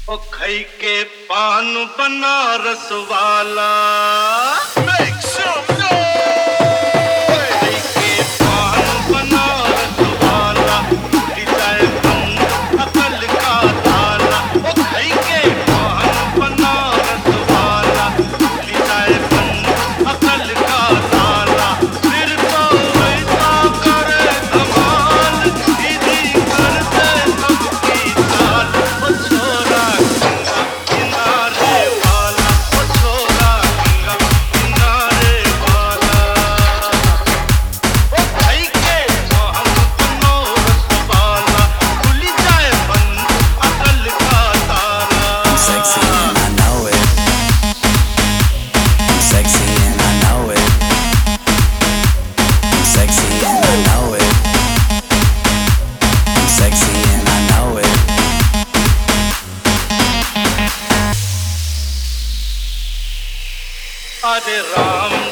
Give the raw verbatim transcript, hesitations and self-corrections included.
ओ खई के पान बनारस वाला Make some noise! खई के पान बनारस वाला डिजाइन बंद अकल का ताला ओ खई के पान बनारस वाला डिजाइन बंद अकल का ताला फिर तो वैसा करे धमाल दीदी करते सबकी चाल ओ छोरा किनारे वाला ओ छोरा किनारे वाला ओ भाई के मोहन बनोरस वाला खुल जाए बंद अकल का ताला Sexy and I know it. I'm sexy and I know it. I'm sexy and I know it. I'm sexy and I know it. अरे राम